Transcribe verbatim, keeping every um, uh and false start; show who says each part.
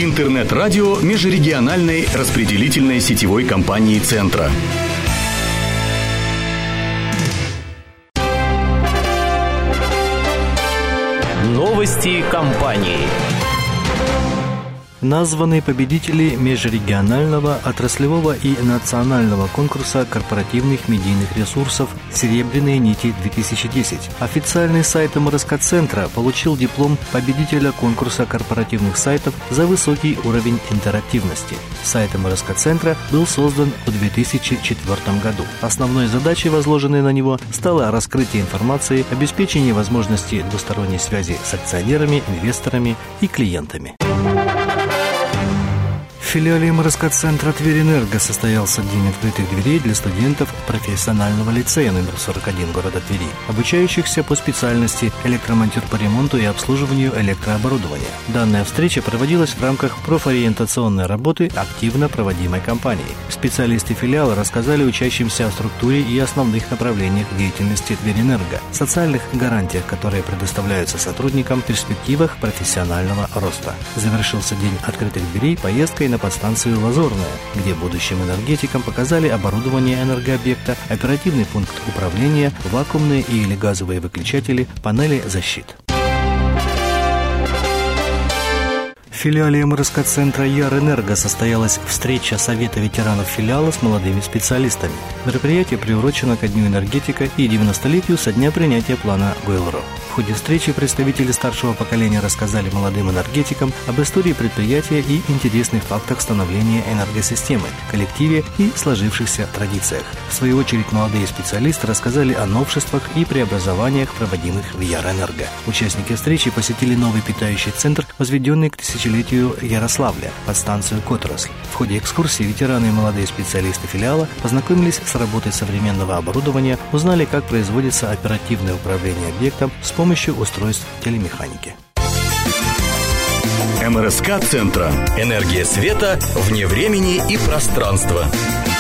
Speaker 1: Интернет-радио межрегиональной распределительной сетевой компании «Центра».
Speaker 2: Новости компании.
Speaker 3: Названы победители межрегионального, отраслевого и национального конкурса корпоративных медийных ресурсов «Серебряные нити-две тысячи десять». Официальный сайт эм эр эс ка-центра получил диплом победителя конкурса корпоративных сайтов за высокий уровень интерактивности. Сайт эм эр эс ка-центра был создан в две тысячи четвёртом году. Основной задачей, возложенной на него, стало раскрытие информации, обеспечение возможности двусторонней связи с акционерами, инвесторами и клиентами. В филиале эм эр эс ка-центра «Тверенерго» состоялся День открытых дверей для студентов профессионального лицея номер сорок один города Твери, обучающихся по специальности электромонтер по ремонту и обслуживанию электрооборудования. Данная встреча проводилась в рамках профориентационной работы, активно проводимой компанией. Специалисты филиала рассказали учащимся о структуре и основных направлениях деятельности «Тверенерго», социальных гарантиях, которые предоставляются сотрудникам, перспективах профессионального роста. Завершился День открытых дверей поездкой на подстанцию «Лазурная», где будущим энергетикам показали оборудование энергообъекта, оперативный пункт управления, вакуумные или газовые выключатели, панели защит. В филиале эм эр эс ка-центра «Ярэнерго» состоялась встреча Совета ветеранов филиала с молодыми специалистами. Мероприятие приурочено ко Дню энергетика и девяностолетию со дня принятия плана ГОЭЛРО. В ходе встречи представители старшего поколения рассказали молодым энергетикам об истории предприятия и интересных фактах становления энергосистемы, коллективе и сложившихся традициях. В свою очередь, молодые специалисты рассказали о новшествах и преобразованиях, проводимых в Ярэнерго. Участники встречи посетили новый питающий центр, возведенный к тысячелетию Ярославля, подстанцию «Которосль». В ходе экскурсии ветераны и молодые специалисты филиала познакомились с работой современного оборудования, узнали, как производится оперативное управление объектом с помощью устройств телемеханики.
Speaker 1: эм эр эс ка-центра.
Speaker 2: Энергия света вне времени и пространства.